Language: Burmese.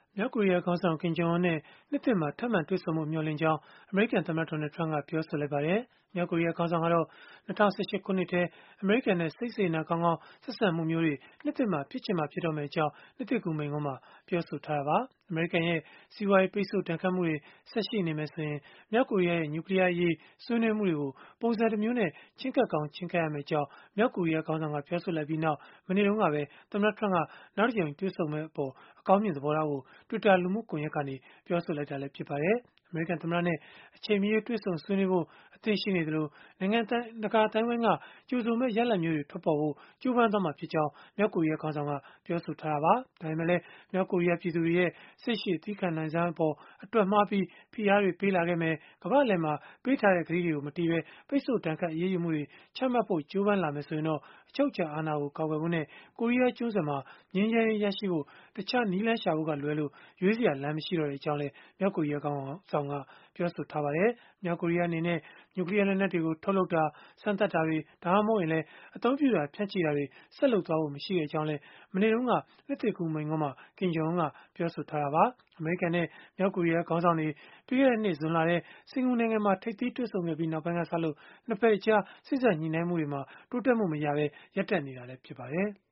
မြောက်ကိုရီးယားခေါင်းဆောင် Kim Jong Un နဲ့ နှစ်သစ်မှာ ထပ်မံတွေ့ဆုံဖို့ မျှော်လင့်ကြောင်း အမေရိကန်သမ္မတ Donald Trump ကပြောဆိုလိုက်ပါတယ်။ မြောက်ကိုရီးယား ခေါင်းဆောင်ကတော့ ၂၀၁၈ ခုနှစ်ထဲ အမေရိကန်နဲ့ စိတ်စေတနာကောင်းကောင်း ဆက်ဆံမှုမျိုးတွေ နှစ်သစ်မှာ ဖြစ်ချင်မှ ဖြစ်တော့မယ့်အကြောင်း နှစ်သစ်ကူးမိန့်ခွန်းမှာ ပြောဆိုထားတာပါ။ အမေရိကန်ရဲ့ စီးပွားရေး ပိတ်ဆို့ဒဏ်ခတ်မှုတွေ ဆက်ရှိနေမယ်ဆိုရင် မြောက်ကိုရီးယားရဲ့ နျူကလီးယားအရေး ဆွေးနွေးမှုတွေကို ပုံစံတမျိုးနဲ့ ချဉ်းကပ်ကောင်း ချဉ်းကပ်ရမယ့်အကြောင်း မြောက်ကိုရီးယား ခေါင်းဆောင်က ပြောဆိုလိုက်ပြီးနောက် မနေ့တုန်းကပဲ သမ္မတ Trump က နောက်တကြိမ် တွေ့ဆုံမယ့်အပေါ် အကောင်းမြင် သဘောထားကို Twitter လူမှုကွန်ရက်ကနေ ပြောဆိုလိုက်တာလည်း ဖြစ်ပါတယ်။ အမေရိကန်သမ္မတနဲ့ အချိန်မရွေး တွေ့ဆုံဆွေးနွေးဖို့ အသင့်ရှိနေသလို၊ နိုင်ငံတကာ အသိုင်းအဝန်းက ကြိုဆိုမယ့် ရလဒ်မျိုးတွေ ထွက်ပေါ်ဖို့ ကြိုးပမ်းမှာဖြစ်ကြောင်း မြောက်ကိုရီးယား ခေါင်းဆောင်က ပြောဆိုထားတာပါ။ ဒါပေမဲ့လည်း မြောက်ကိုရီးယား ပြည်သူတွေရဲ့ စိတ်ရှည်သည်းခံနိုင်စွမ်းအပေါ် အတွက်မှားပြီး ဖိအားတွေ ပေးလာခဲ့မယ်၊ ကမ္ဘာ့အလယ်မှာ ပေးထားတဲ့ ကတိတွေကို မတည်ဘဲ ပိတ်ဆို့ဒဏ်ခတ် အရေးယူမှုတွေ ချမှတ်ဖို့ ကြိုးပမ်းလာမယ် ဆိုရင်တော့ အချုပ်အခြာအာဏာကို ကာကွယ်ဖို့နဲ့ ကိုရီးယားကျွန်းဆွယ်မှာ ငြိမ်းချမ်းရေး ရရှိဖို့ တခြားနည်းလမ်းရှာဖို့ကလွဲလို့ ရွေးစရာလမ်း မရှိတော့ကြောင်းလည်း မြောက်ကိုရီးယား ခေါင်းဆောင်က ပြောဆိုထားပါတယ်။ မြောက်ကိုရီးယား အနေနဲ့ နျူကလီးယား လက်နက်တွေကို ထုတ်လုပ်တာ၊ စမ်းသပ်တာတွေ ဒါမှမဟုတ်ရင်လည်း အသုံးပြုတာ ဖြန့်ချီတာတွေ ဆက်လုပ်သွားဖို့ မရှိကြောင်းလည်း မနေ့တုန်းက နှစ်သစ်ကူးမိန့်ခွန်းမှာ Kim Jong Un ကပြောဆိုထားတာပါ။ အမေရိကန်နဲ့ မြောက်ကိုရီးယား ခေါင်းဆောင်တွေ ပြီးခဲ့တဲ့နှစ် ဇွန်လထဲ စင်္ကာပူနိုင်ငံမှာ ထိပ်သီးတွေ့ဆုံခဲ့ပြီး နောက်ပိုင်းကစလို့ ၂ ဘက်အကြား စေ့စပ်ညှိနှိုင်းမှုတွေမှာ တိုးတက်မှုမရဘဲ ရပ်တန့်နေတာလည်း ဖြစ်ပါတယ်။